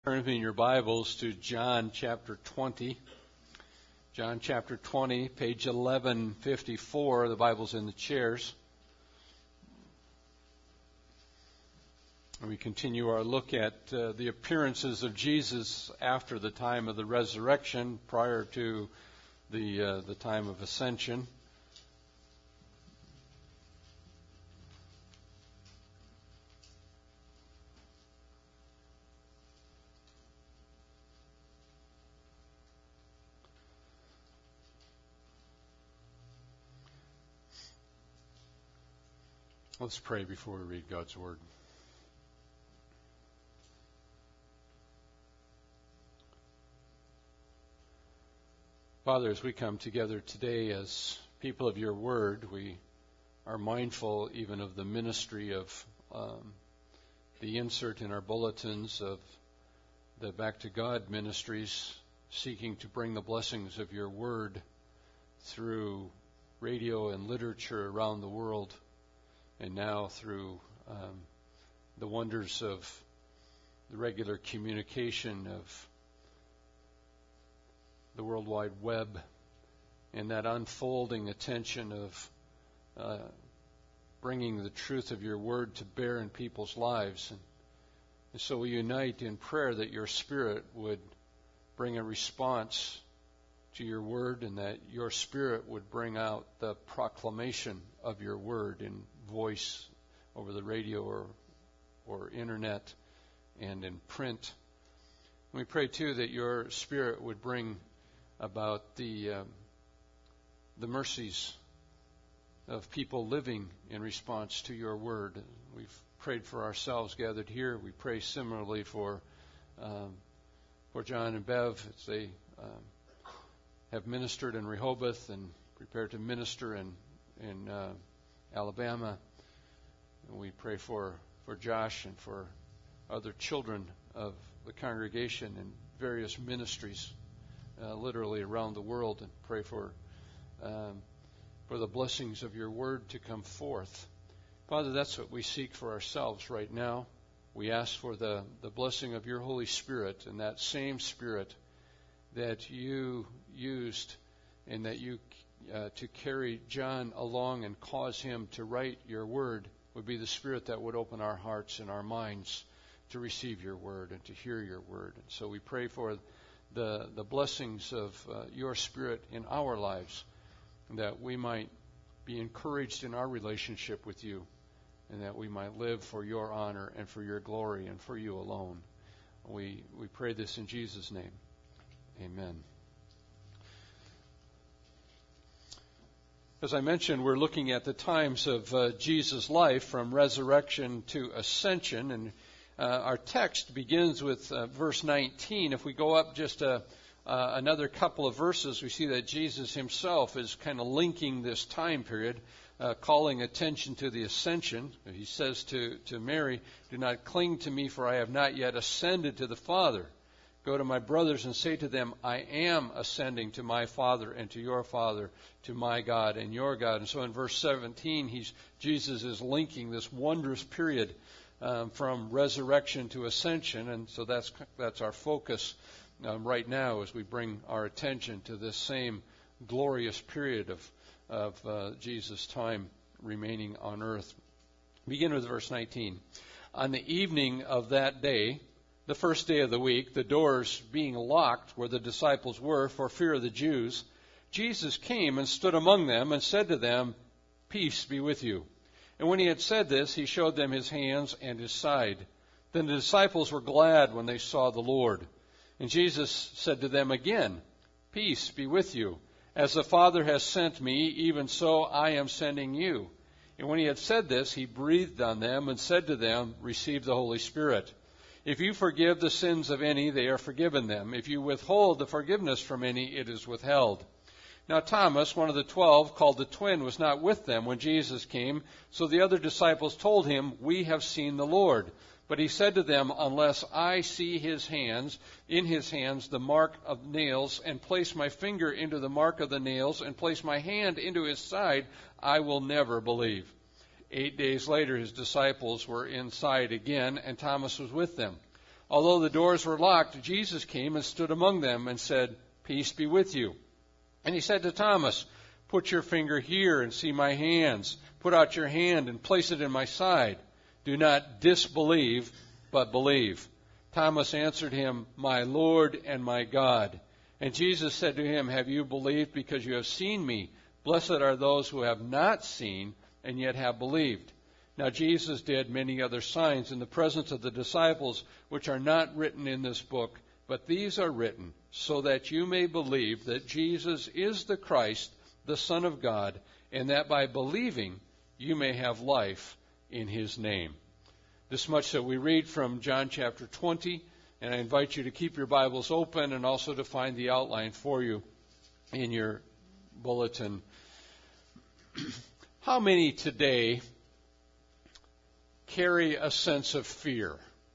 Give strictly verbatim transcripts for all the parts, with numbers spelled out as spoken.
Turn with me in your Bibles to John chapter twenty. John chapter twenty, page eleven fifty-four. The Bible's in the chairs. And we continue our look at uh, the appearances of Jesus after the time of the resurrection, prior to the uh, the time of ascension. Let's pray before we read God's Word. Father, as we come together today as people of your Word, we are mindful even of the ministry of um, the insert in our bulletins of the Back to God ministries, seeking to bring the blessings of your Word through radio and literature around the world. And now through um, the wonders of the regular communication of the World Wide Web and that unfolding attention of uh, bringing the truth of your word to bear in people's lives. And, and so we unite in prayer that your Spirit would bring a response to your word, and that your Spirit would bring out the proclamation of your word in voice over the radio or or internet and in print. We pray too that your Spirit would bring about the um, the mercies of people living in response to your word. We've prayed for ourselves gathered here. We pray similarly for um, for John and Bev as they um, have ministered in Rehoboth and prepare to minister in in uh, Alabama. And we pray for, for Josh and for other children of the congregation in various ministries, uh, literally around the world, and pray for um, for the blessings of your word to come forth. Father, that's what we seek for ourselves right now. We ask for the, the blessing of your Holy Spirit, and that same Spirit that you used and that you uh, to carry John along and cause him to write your word would be the Spirit that would open our hearts and our minds to receive your word and to hear your word. And so we pray for the the blessings of uh, your Spirit in our lives, that we might be encouraged in our relationship with you, and that we might live for your honor and for your glory and for you alone. We we pray this in Jesus' name. Amen. As I mentioned, we're looking at the times of uh, Jesus' life from resurrection to ascension, and uh, our text begins with uh, verse nineteen. If we go up just a, uh, another couple of verses, we see that Jesus himself is kind of linking this time period, uh, calling attention to the ascension. He says to, to Mary, "Do not cling to me, for I have not yet ascended to the Father. Go to my brothers and say to them, I am ascending to my Father and to your Father, to my God and your God." And so in verse seventeen, he's, Jesus is linking this wondrous period um, from resurrection to ascension. And so that's that's our focus um, right now as we bring our attention to this same glorious period of, of uh, Jesus' time remaining on earth. Begin with verse nineteen. On the evening of that day, the first day of the week, the doors being locked where the disciples were for fear of the Jews, Jesus came and stood among them and said to them, "Peace be with you." And when he had said this, he showed them his hands and his side. Then the disciples were glad when they saw the Lord. And Jesus said to them again, "Peace be with you. As the Father has sent me, even so I am sending you." And when he had said this, he breathed on them and said to them, "Receive the Holy Spirit. If you forgive the sins of any, they are forgiven them. If you withhold the forgiveness from any, it is withheld." Now Thomas, one of the twelve, called the twin, was not with them when Jesus came. So the other disciples told him, "We have seen the Lord." But he said to them, "Unless I see his hands, in his hands the mark of nails, and place my finger into the mark of the nails, and place my hand into his side, I will never believe." Eight days later, his disciples were inside again, and Thomas was with them. Although the doors were locked, Jesus came and stood among them and said, "Peace be with you." And he said to Thomas, "Put your finger here and see my hands. Put out your hand and place it in my side. Do not disbelieve, but believe." Thomas answered him, "My Lord and my God." And Jesus said to him, "Have you believed because you have seen me? Blessed are those who have not seen and yet have believed." Now Jesus did many other signs in the presence of the disciples, which are not written in this book, but these are written so that you may believe that Jesus is the Christ, the Son of God, and that by believing you may have life in his name. This much that we read from John chapter twenty, and I invite you to keep your Bibles open and also to find the outline for you in your bulletin. How many today carry a sense of fear?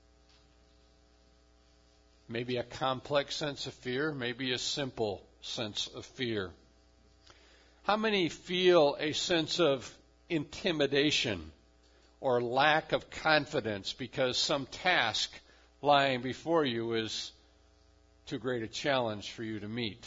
Maybe a complex sense of fear, maybe a simple sense of fear. How many feel a sense of intimidation or lack of confidence because some task lying before you is too great a challenge for you to meet?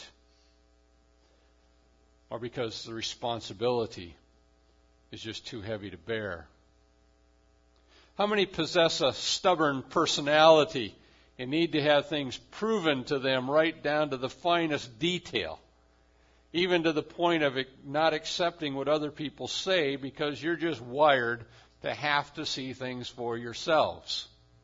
Or because the responsibility is just too heavy to bear? How many possess a stubborn personality and need to have things proven to them right down to the finest detail, even to the point of not accepting what other people say because you're just wired to have to see things for yourselves?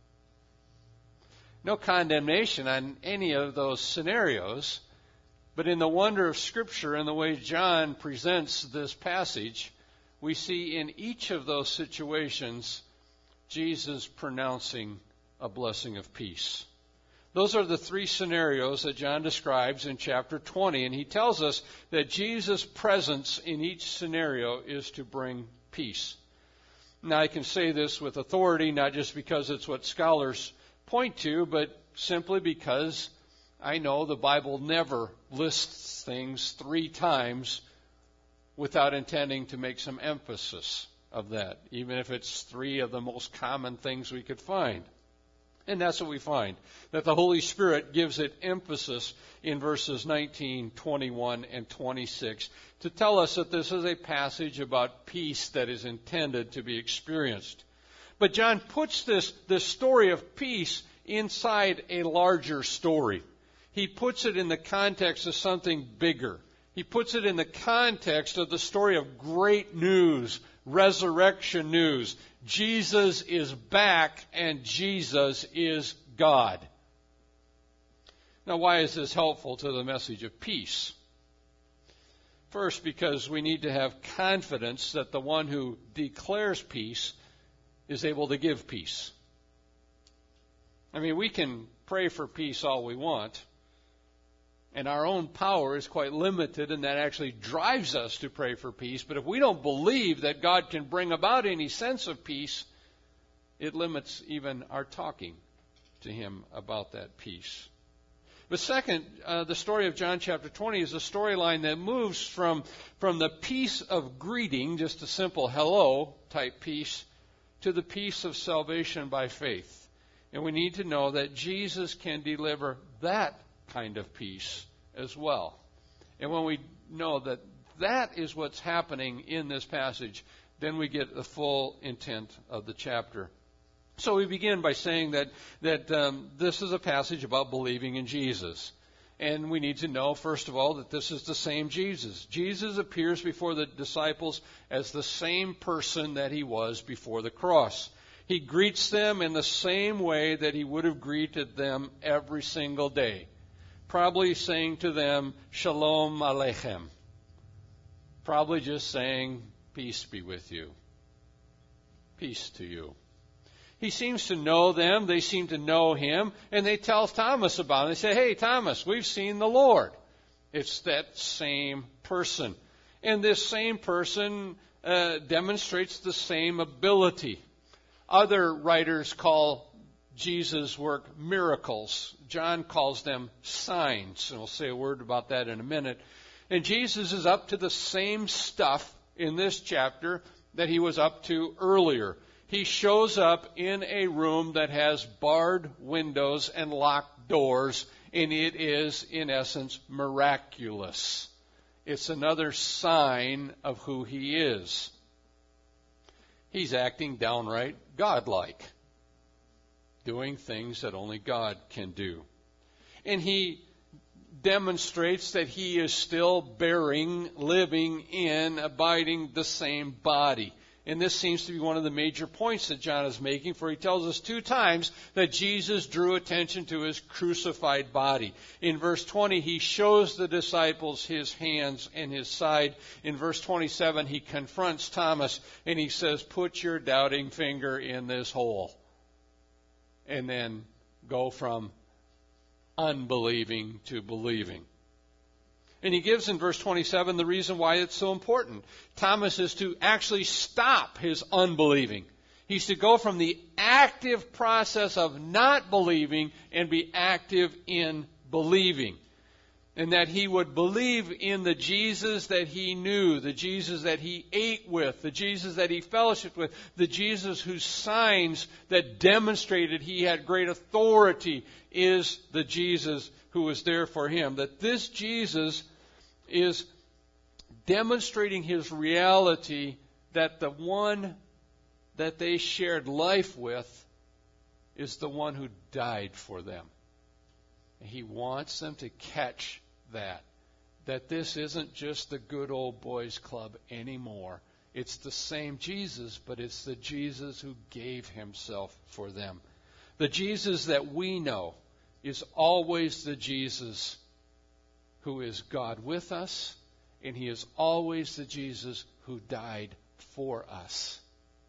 No condemnation on any of those scenarios, but in the wonder of Scripture and the way John presents this passage, we see in each of those situations Jesus pronouncing a blessing of peace. Those are the three scenarios that John describes in chapter twenty, and he tells us that Jesus' presence in each scenario is to bring peace. Now, I can say this with authority, not just because it's what scholars point to, but simply because I know the Bible never lists things three times without intending to make some emphasis of that, even if it's three of the most common things we could find. And that's what we find, that the Holy Spirit gives it emphasis in verses nineteen, twenty-one, and twenty-six to tell us that this is a passage about peace that is intended to be experienced. But John puts this, this story of peace inside a larger story. He puts it in the context of something bigger. He puts it in the context of the story of great news, resurrection news. Jesus is back and Jesus is God. Now, why is this helpful to the message of peace? First, because we need to have confidence that the one who declares peace is able to give peace. I mean, we can pray for peace all we want, and our own power is quite limited, and that actually drives us to pray for peace. But if we don't believe that God can bring about any sense of peace, it limits even our talking to Him about that peace. But second, uh, the story of John chapter twenty is a storyline that moves from, from the peace of greeting, just a simple hello type peace, to the peace of salvation by faith. And we need to know that Jesus can deliver that kind of peace as well. And when we know that that is what's happening in this passage, then we get the full intent of the chapter. So we begin by saying that that um, this is a passage about believing in Jesus. And we need to know, first of all, that this is the same Jesus. Jesus appears before the disciples as the same person that he was before the cross. He greets them in the same way that he would have greeted them every single day. Probably saying to them, Shalom Aleichem. Probably just saying, peace be with you. Peace to you. He seems to know them. They seem to know him. And they tell Thomas about it. They say, hey, Thomas, we've seen the Lord. It's that same person. And this same person uh, demonstrates the same ability. Other writers call Jesus' work miracles. John calls them signs. And we'll say a word about that in a minute. And Jesus is up to the same stuff in this chapter that he was up to earlier. He shows up in a room that has barred windows and locked doors, and it is, in essence, miraculous. It's another sign of who he is. He's acting downright godlike, doing things that only God can do. And he demonstrates that he is still bearing, living in, abiding the same body. And this seems to be one of the major points that John is making, for he tells us two times that Jesus drew attention to his crucified body. In verse twenty, he shows the disciples his hands and his side. In verse twenty-seven, he confronts Thomas and he says, "Put your doubting finger in this hole." And then go from unbelieving to believing. And he gives in verse twenty-seven the reason why it's so important. Thomas is to actually stop his unbelieving. He's to go from the active process of not believing and be active in believing. And that he would believe in the Jesus that he knew, the Jesus that he ate with, the Jesus that he fellowshiped with, the Jesus whose signs that demonstrated he had great authority is the Jesus who was there for him. That this Jesus is demonstrating his reality, that the one that they shared life with is the one who died for them. And he wants them to catch that. That this isn't just the good old boys club anymore. It's the same Jesus, but it's the Jesus who gave himself for them. The Jesus that we know is always the Jesus who is God with us, and he is always the Jesus who died for us.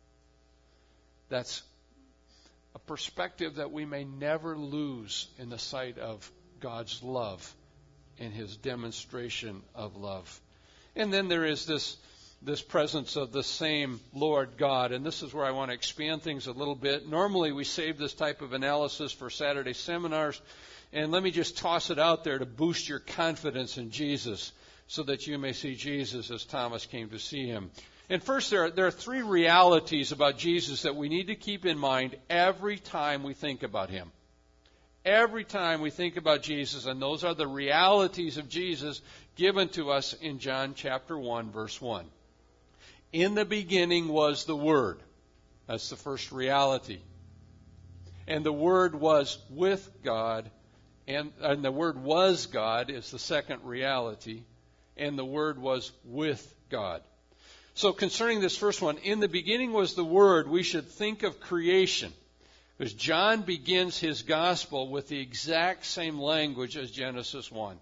That's a perspective that we may never lose in the sight of God's love and his demonstration of love. And then there is this this presence of the same Lord God. And this is where I want to expand things a little bit. Normally we save this type of analysis for Saturday seminars. And let me just toss it out there to boost your confidence in Jesus so that you may see Jesus as Thomas came to see him. And first, there are, there are three realities about Jesus that we need to keep in mind every time we think about him. Every time we think about Jesus, and those are the realities of Jesus given to us in John chapter one, verse one. In the beginning was the Word. That's the first reality. And the Word was with God, and, and the Word was God is the second reality, and the Word was with God. So concerning this first one, in the beginning was the Word, we should think of creation. Because John begins his gospel with the exact same language as Genesis one.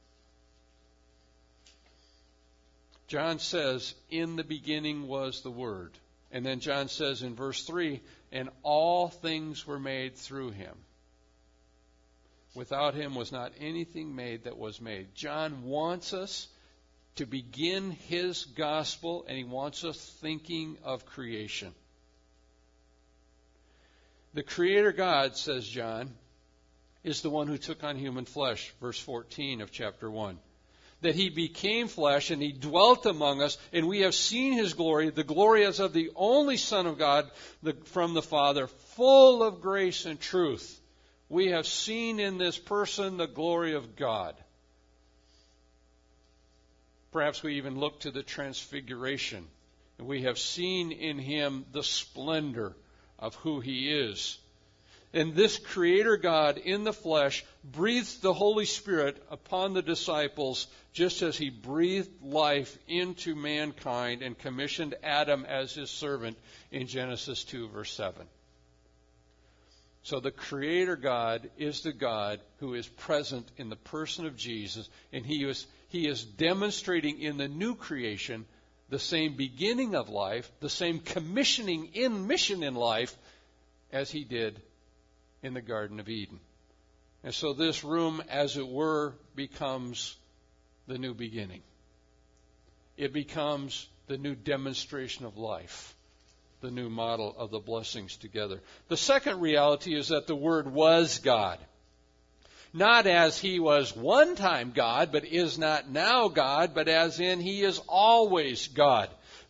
John says, in the beginning was the Word. And then John says in verse three, and all things were made through him. Without him was not anything made that was made. John wants us to begin his gospel, and he wants us thinking of creation. The Creator God, says John, is the one who took on human flesh, verse fourteen of chapter one. That he became flesh and he dwelt among us, and we have seen his glory, the glory as of the only Son of God the, from the Father, full of grace and truth. We have seen in this person the glory of God. Perhaps we even look to the transfiguration, and we have seen in him the splendor of who he is. And this Creator God in the flesh breathed the Holy Spirit upon the disciples just as he breathed life into mankind and commissioned Adam as his servant in Genesis two, verse seven. So the Creator God is the God who is present in the person of Jesus, and he is, he is demonstrating in the new creation the same beginning of life, the same commissioning in mission in life as he did in the Garden of Eden. And so this room, as it were, becomes the new beginning. It becomes the new demonstration of life, the new model of the blessings together. The second reality is that the Word was God. Not as he was one time God, but is not now God, but as in he is always God.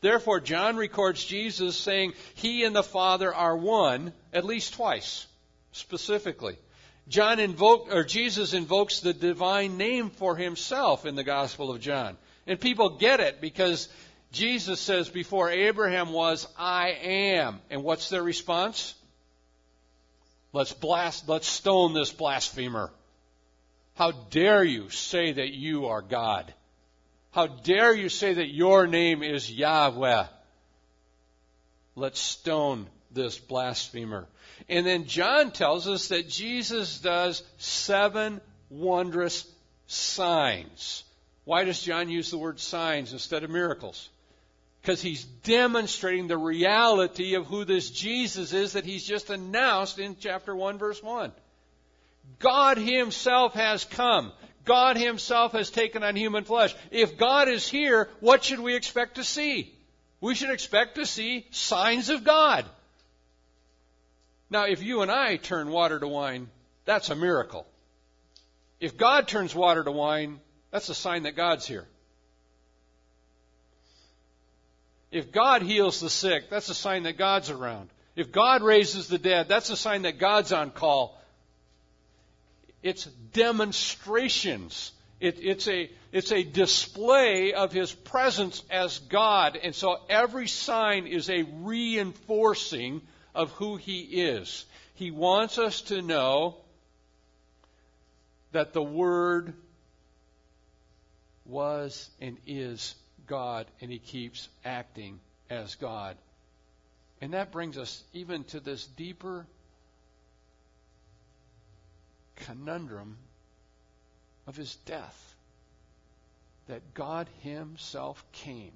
Therefore, John records Jesus saying he and the Father are one at least twice, specifically. John invoked, or Jesus invokes the divine name for himself in the Gospel of John. And people get it because Jesus says, before Abraham was, I am. And what's their response? Let's blast, let's stone this blasphemer. How dare you say that you are God? How dare you say that your name is Yahweh? Let's stone this blasphemer. And then John tells us that Jesus does seven wondrous signs. Why does John use the word signs instead of miracles? Because he's demonstrating the reality of who this Jesus is that he's just announced in chapter one, verse one. God himself has come. God himself has taken on human flesh. If God is here, what should we expect to see? We should expect to see signs of God. Now, if you and I turn water to wine, that's a miracle. If God turns water to wine, that's a sign that God's here. If God heals the sick, that's a sign that God's around. If God raises the dead, that's a sign that God's on call. It's demonstrations. It, it's a it's a display of his presence as God. And so every sign is a reinforcing of who he is. He wants us to know that the Word was and is God, and he keeps acting as God. And that brings us even to this deeper conundrum of his death. That God himself came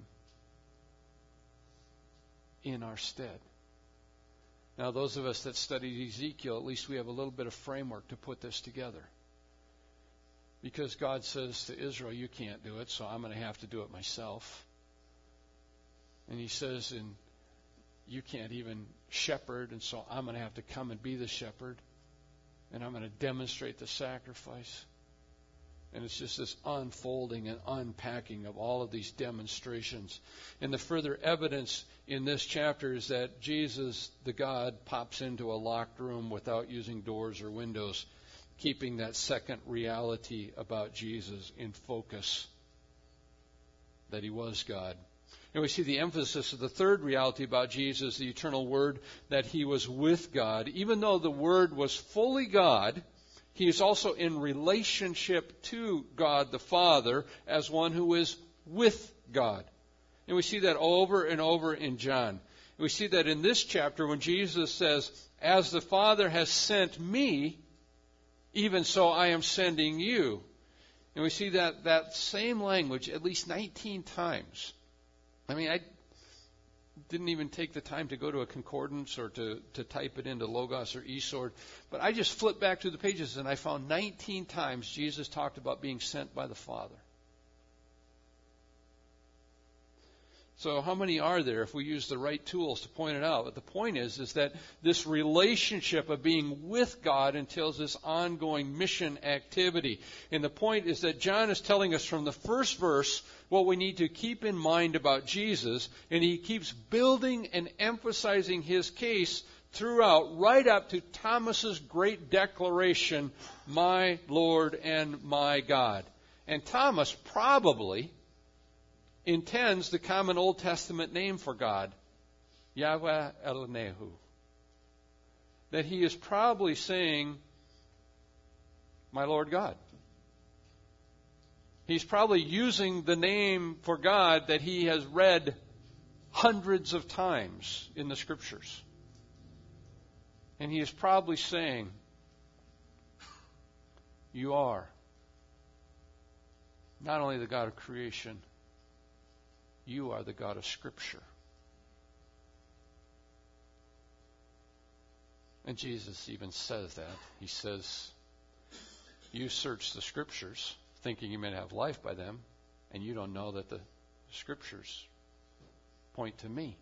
in our stead. Now, those of us that studied Ezekiel, at least we have a little bit of framework to put this together. Because God says to Israel, you can't do it, so I'm going to have to do it myself. And he says, and you can't even shepherd, and so I'm going to have to come and be the shepherd. And I'm going to demonstrate the sacrifice. And it's just this unfolding and unpacking of all of these demonstrations. And the further evidence in this chapter is that Jesus, the God, pops into a locked room without using doors or windows, keeping that second reality about Jesus in focus, that he was God. And we see the emphasis of the third reality about Jesus, the eternal Word, that he was with God. Even though the Word was fully God, he is also in relationship to God the Father as one who is with God. And we see that over and over in John. We see that in this chapter when Jesus says, as the Father has sent me, even so I am sending you. And we see that, that same language at least nineteen times. I mean, I didn't even take the time to go to a concordance or to, to type it into Logos or eSword. But I just flipped back through the pages and I found nineteen times Jesus talked about being sent by the Father. So how many are there if we use the right tools to point it out? But the point is, is that this relationship of being with God entails this ongoing mission activity. And the point is that John is telling us from the first verse what we need to keep in mind about Jesus. And he keeps building and emphasizing his case throughout, right up to Thomas's great declaration, my Lord and my God. And Thomas probably intends the common Old Testament name for God, Yahweh Elonehu. That he is probably saying, my Lord God. He's probably using the name for God that he has read hundreds of times in the Scriptures. And he is probably saying, you are not only the God of creation, you are the God of Scripture. And Jesus even says that. He says, you search the Scriptures, thinking you may have life by them, and you don't know that the Scriptures point to me.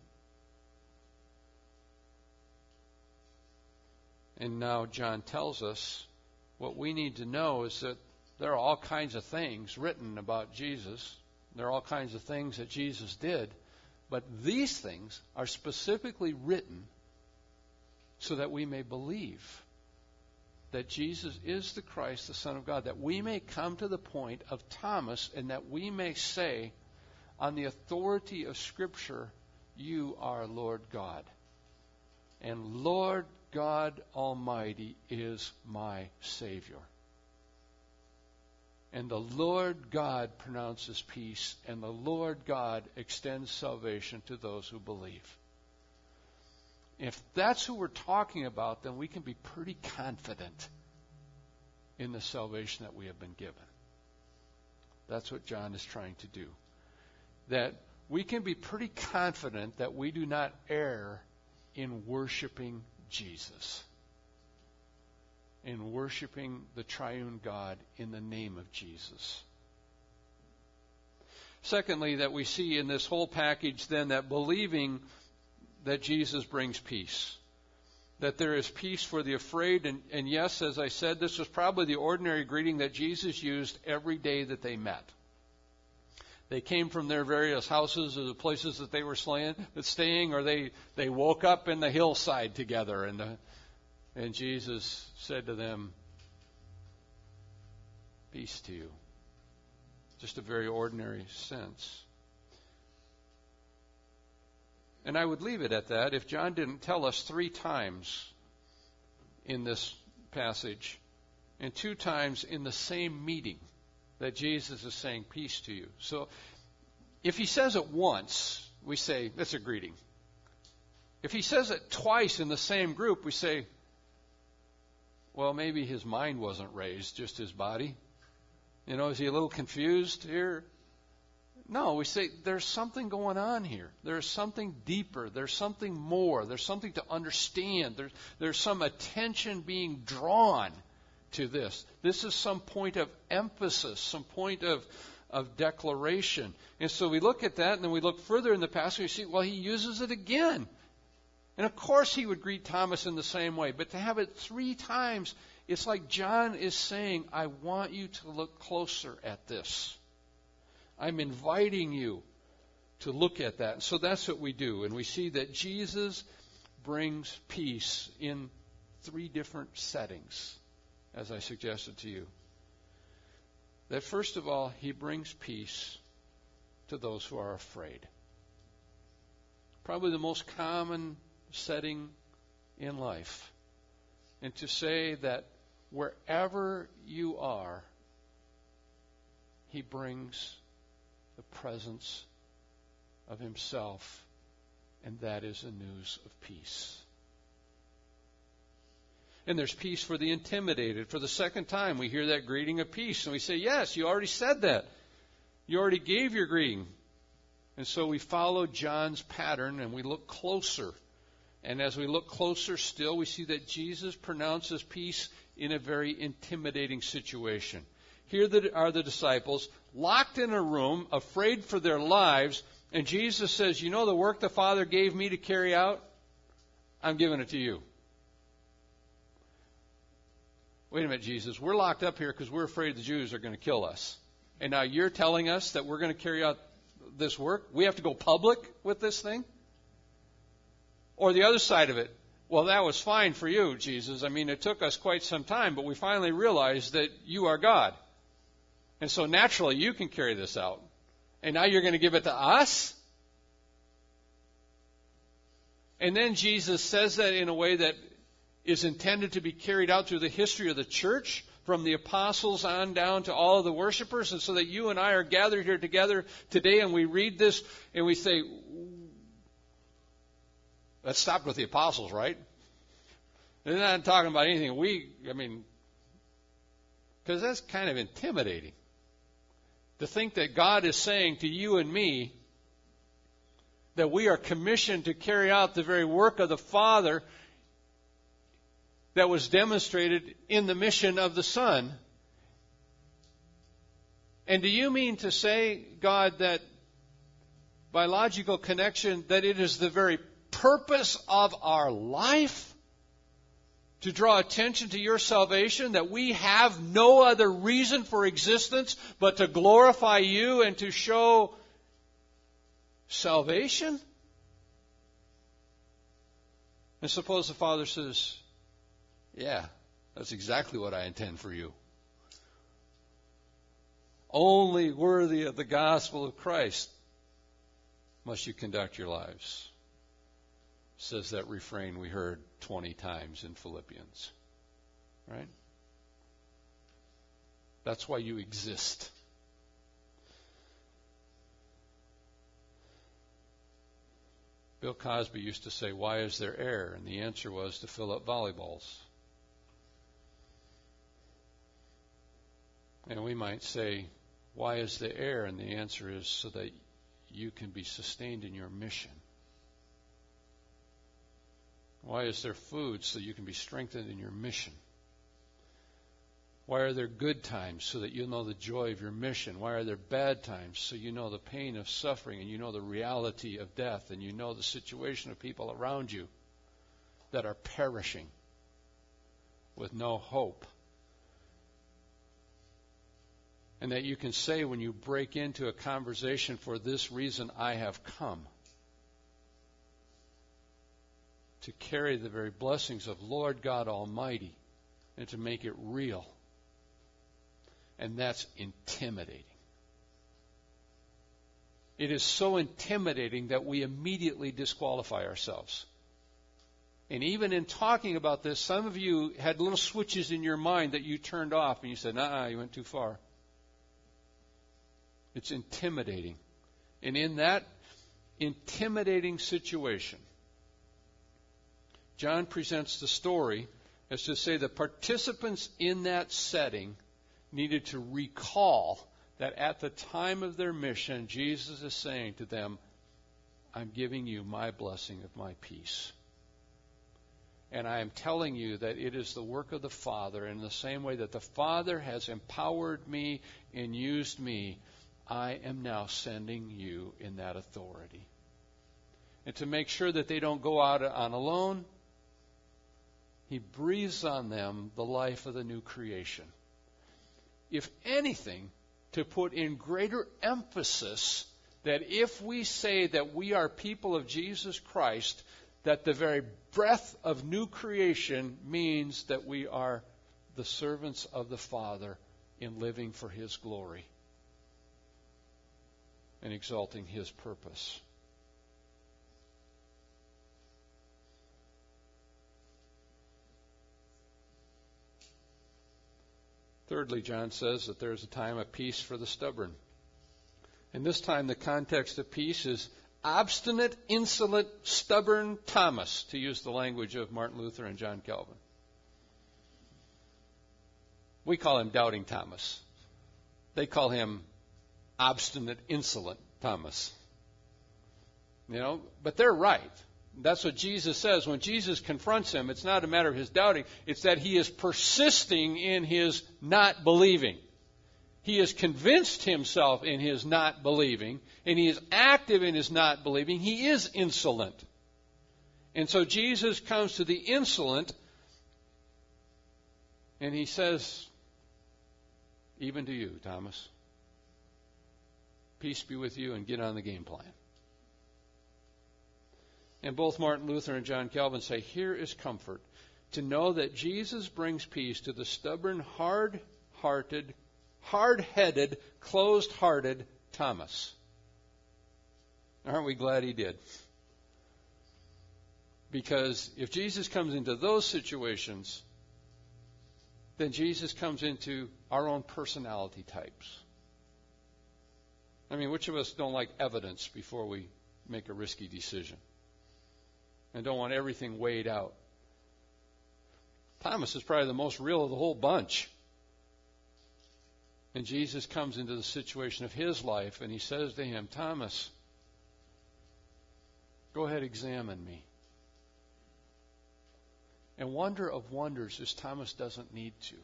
And now John tells us what we need to know is that there are all kinds of things written about Jesus. There are all kinds of things that Jesus did, But these things are specifically written so that we may believe that Jesus is the Christ, the Son of God, that we may come to the point of Thomas, and that we may say, on the authority of Scripture, you are Lord God. And Lord God Almighty is my Savior. And the Lord God pronounces peace, and the Lord God extends salvation to those who believe. If that's who we're talking about, then we can be pretty confident in the salvation that we have been given. That's what John is trying to do. That we can be pretty confident that we do not err in worshiping Jesus, in worshiping the triune God in the name of Jesus. Secondly, that we see in this whole package then that believing that Jesus brings peace. That there is peace for the afraid. And, and yes, as I said, this was probably the ordinary greeting that Jesus used every day that they met. They came from their various houses or the places that they were staying, or they, they woke up in the hillside together. And, the, and Jesus said to them, peace to you. Just a very ordinary sense. And I would leave it at that if John didn't tell us three times in this passage, and two times in the same meeting, that Jesus is saying peace to you. So if he says it once, we say, that's a greeting. If he says it twice in the same group, we say, well, maybe his mind wasn't raised, just his body. You know, is he a little confused here? No, we say there's something going on here. There's something deeper. There's something more. There's something to understand. There's, there's some attention being drawn to this. This is some point of emphasis, some point of, of declaration. And so we look at that, and then we look further in the passage, and we see, well, he uses it again. And of course he would greet Thomas in the same way. But to have it three times, it's like John is saying, I want you to look closer at this. I'm inviting you to look at that. So that's what we do. And we see that Jesus brings peace in three different settings, as I suggested to you. That first of all, he brings peace to those who are afraid. Probably the most common setting in life. And to say that wherever you are, he brings the presence of himself, and that is the news of peace. And there's peace for the intimidated. For the second time, we hear that greeting of peace, and we say, yes, you already said that. You already gave your greeting. And so we follow John's pattern, and we look closer. And as we look closer still, we see that Jesus pronounces peace in a very intimidating situation. Here are the disciples, locked in a room, afraid for their lives, and Jesus says, you know the work the Father gave me to carry out? I'm giving it to you. Wait a minute, Jesus, we're locked up here because we're afraid the Jews are going to kill us. And now you're telling us that we're going to carry out this work? We have to go public with this thing? Or the other side of it, well, that was fine for you, Jesus. I mean, it took us quite some time, but we finally realized that you are God. And so naturally, you can carry this out. And now you're going to give it to us? And then Jesus says that in a way that is intended to be carried out through the history of the church, from the apostles on down to all of the worshipers, and so that you and I are gathered here together today, and we read this, and we say, that stopped with the apostles, right? They're not talking about anything we, I mean, because that's kind of intimidating. To think that God is saying to you and me that we are commissioned to carry out the very work of the Father that was demonstrated in the mission of the Son. And do you mean to say, God, that by logical connection, that it is the very purpose of our life to draw attention to your salvation, that we have no other reason for existence but to glorify you and to show Salvation? And suppose the Father says, yeah, that's exactly what I intend for you. Only worthy of the gospel of Christ must you conduct your lives, says that refrain we heard twenty times in Philippians. Right? That's why you exist. Bill Cosby used to say, why is there air? And the answer was to fill up volleyballs. And we might say, why is there air? And the answer is so that you can be sustained in your mission. Why is there food? So you can be strengthened in your mission. Why are there good times? So that you'll know the joy of your mission. Why are there bad times? So you know the pain of suffering and you know the reality of death and you know the situation of people around you that are perishing with no hope. And that you can say when you break into a conversation, for this reason I have come. To carry the very blessings of Lord God Almighty and to make it real. And that's intimidating. It is so intimidating that we immediately disqualify ourselves. And even in talking about this, some of you had little switches in your mind that you turned off and you said, nah, you went too far. It's intimidating. And in that intimidating situation, John presents the story as to say the participants in that setting needed to recall that at the time of their mission, Jesus is saying to them, I'm giving you my blessing of my peace. And I am telling you that it is the work of the Father. In the same way that the Father has empowered me and used me, I am now sending you in that authority. And to make sure that they don't go out on alone, He breathes on them the life of the new creation. If anything, to put in greater emphasis that if we say that we are people of Jesus Christ, that the very breath of new creation means that we are the servants of the Father in living for His glory and exalting His purpose. Thirdly, John says that there is a time of peace for the stubborn. And this time the context of peace is obstinate, insolent, stubborn Thomas, to use the language of Martin Luther and John Calvin. We call him Doubting Thomas. They call him obstinate, insolent Thomas. You know, but they're right. That's what Jesus says. When Jesus confronts him, it's not a matter of his doubting. It's that he is persisting in his not believing. He has convinced himself in his not believing, and he is active in his not believing. He is insolent. And so Jesus comes to the insolent, and he says, even to you, Thomas, peace be with you, and get on the game plan. And both Martin Luther and John Calvin say, here is comfort, to know that Jesus brings peace to the stubborn, hard-hearted, hard-headed, closed-hearted Thomas. Aren't we glad he did? Because if Jesus comes into those situations, then Jesus comes into our own personality types. I mean, which of us don't like evidence before we make a risky decision? And don't want everything weighed out. Thomas is probably the most real of the whole bunch. And Jesus comes into the situation of his life and he says to him, Thomas, go ahead, examine me. And wonder of wonders is Thomas doesn't need to.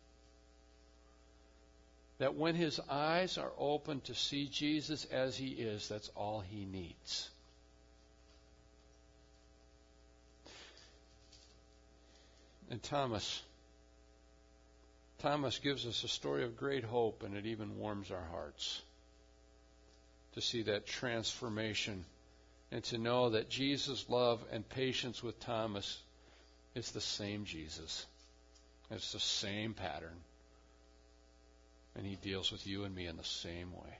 That when his eyes are open to see Jesus as he is, that's all he needs. And Thomas, Thomas gives us a story of great hope, and it even warms our hearts. to see that transformation and to know that Jesus' love and patience with Thomas is the same Jesus. It's the same pattern. And he deals with you and me in the same way.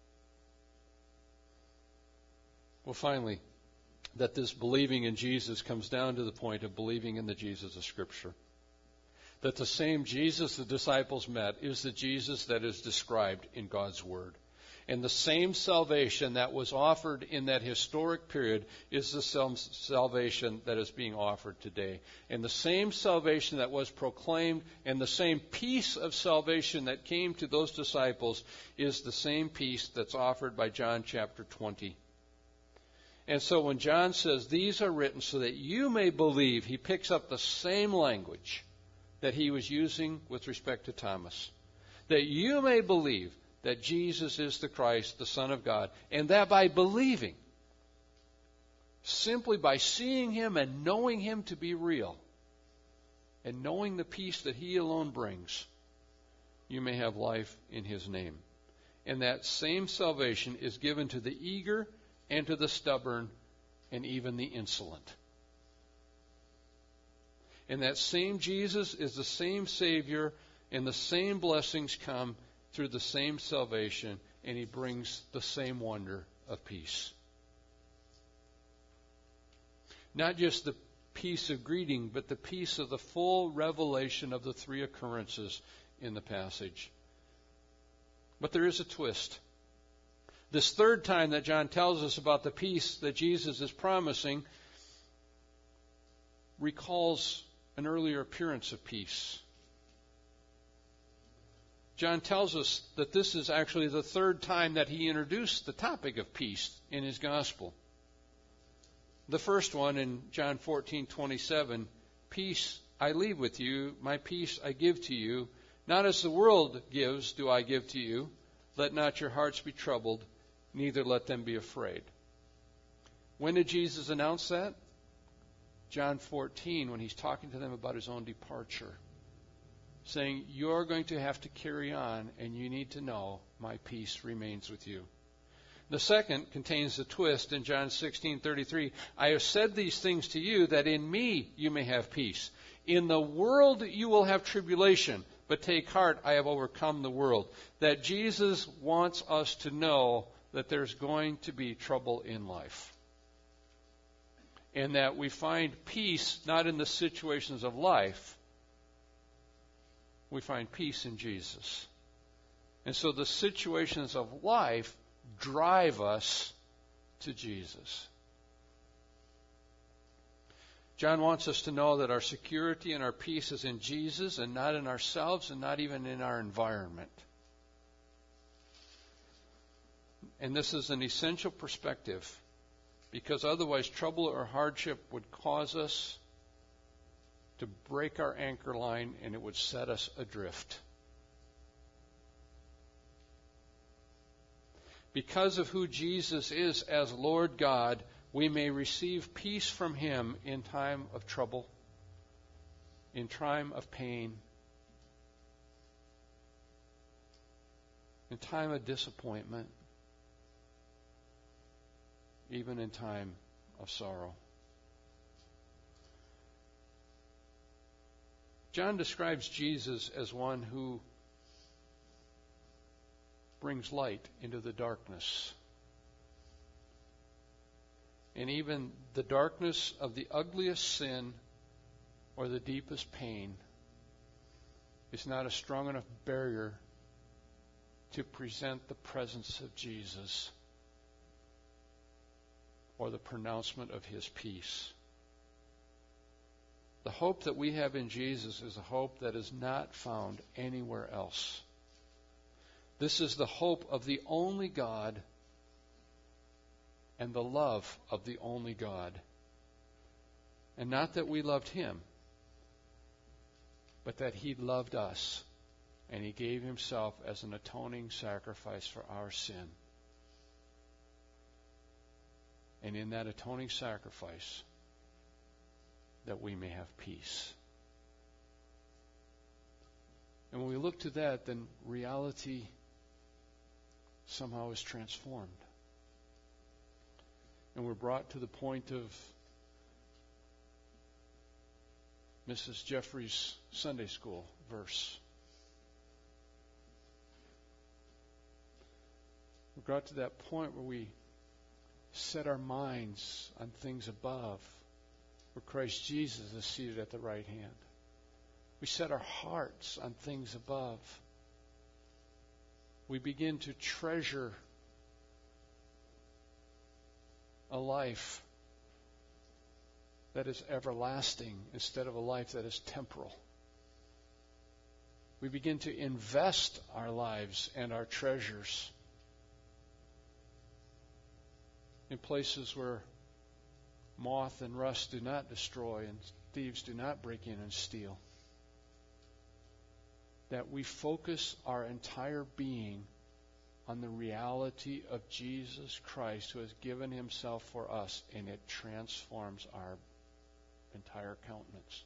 Well, finally, that this believing in Jesus comes down to the point of believing in the Jesus of Scripture. That the same Jesus the disciples met is the Jesus that is described in God's Word. And the same salvation that was offered in that historic period is the same salvation that is being offered today. And the same salvation that was proclaimed and the same peace of salvation that came to those disciples is the same peace that's offered by John chapter twenty. And so when John says, these are written so that you may believe, he picks up the same language that he was using with respect to Thomas. That you may believe that Jesus is the Christ, the Son of God, and that by believing, simply by seeing him and knowing him to be real, and knowing the peace that he alone brings, you may have life in his name. And that same salvation is given to the eager and to the stubborn and even the insolent. And that same Jesus is the same Savior, and the same blessings come through the same salvation, and he brings the same wonder of peace. Not just the peace of greeting, but the peace of the full revelation of the three occurrences in the passage. But there is a twist. This third time that John tells us about the peace that Jesus is promising recalls an earlier appearance of peace. John tells us that this is actually the third time that he introduced the topic of peace in his gospel. The first one in John fourteen twenty-seven, peace I leave with you, my peace I give to you. Not as the world gives do I give to you. Let not your hearts be troubled, neither let them be afraid. When did Jesus announce that? John fourteen, when he's talking to them about his own departure, saying, you're going to have to carry on, and you need to know my peace remains with you. The second contains the twist in John sixteen thirty-three. I have said these things to you that in me you may have peace. In the world you will have tribulation, but take heart, I have overcome the world. That Jesus wants us to know that there's going to be trouble in life. And that we find peace not in the situations of life. We find peace in Jesus. And so the situations of life drive us to Jesus. John wants us to know that our security and our peace is in Jesus and not in ourselves and not even in our environment. And this is an essential perspective, because otherwise trouble or hardship would cause us to break our anchor line, and it would set us adrift. Because of who Jesus is as Lord God, we may receive peace from him in time of trouble, in time of pain, in time of disappointment, even in time of sorrow. John describes Jesus as one who brings light into the darkness. And even the darkness of the ugliest sin or the deepest pain is not a strong enough barrier to present the presence of Jesus or the pronouncement of his peace. The hope that we have in Jesus is a hope that is not found anywhere else. This is the hope of the only God and the love of the only God. And not that we loved him, but that he loved us, and he gave himself as an atoning sacrifice for our sin. And in that atoning sacrifice, that we may have peace. And when we look to that, then reality somehow is transformed. And we're brought to the point of Missus Jeffrey's Sunday school verse. We're brought to that point where we set our minds on things above, where Christ Jesus is seated at the right hand. We set our hearts on things above. We begin to treasure a life that is everlasting instead of a life that is temporal. We begin to invest our lives and our treasures in places where moth and rust do not destroy and thieves do not break in and steal. That we focus our entire being on the reality of Jesus Christ, who has given himself for us, and it transforms our entire countenance.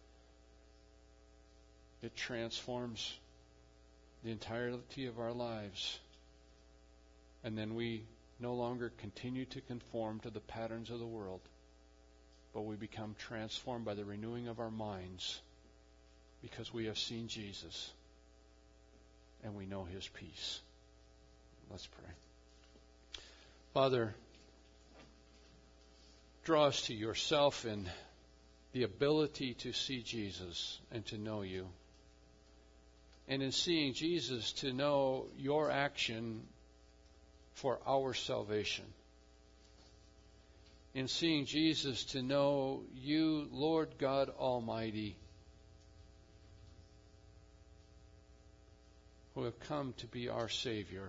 It transforms the entirety of our lives. And then we no longer continue to conform to the patterns of the world, but we become transformed by the renewing of our minds, because we have seen Jesus and we know his peace. Let's pray. Father, draw us to yourself in the ability to see Jesus and to know you. And in seeing Jesus, to know your action for our salvation. In seeing Jesus, to know you, Lord God Almighty, who have come to be our Savior,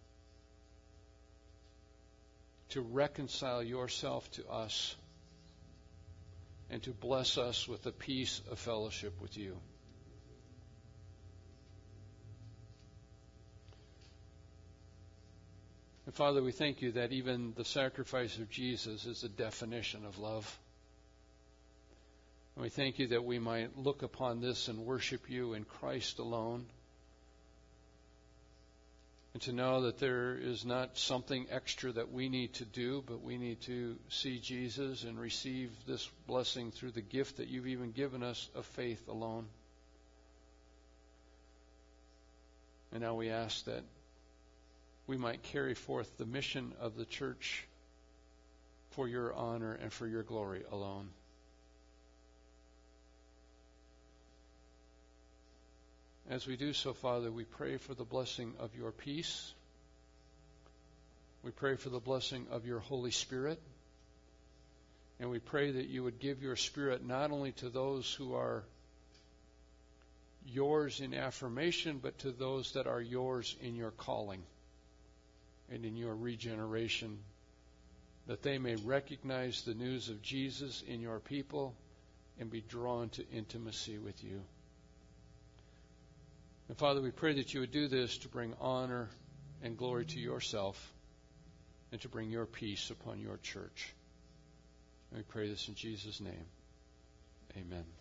to reconcile yourself to us, and to bless us with the peace of fellowship with you. And Father, we thank you that even the sacrifice of Jesus is a definition of love. And we thank you that we might look upon this and worship you in Christ alone. And to know that there is not something extra that we need to do, but we need to see Jesus and receive this blessing through the gift that you've even given us of faith alone. And now we ask that we might carry forth the mission of the church for your honor and for your glory alone. As we do so, Father, we pray for the blessing of your peace. We pray for the blessing of your Holy Spirit. And we pray that you would give your Spirit not only to those who are yours in affirmation, but to those that are yours in your calling and in your regeneration, that they may recognize the news of Jesus in your people and be drawn to intimacy with you. And Father, we pray that you would do this to bring honor and glory to yourself and to bring your peace upon your church. And we pray this in Jesus' name. Amen.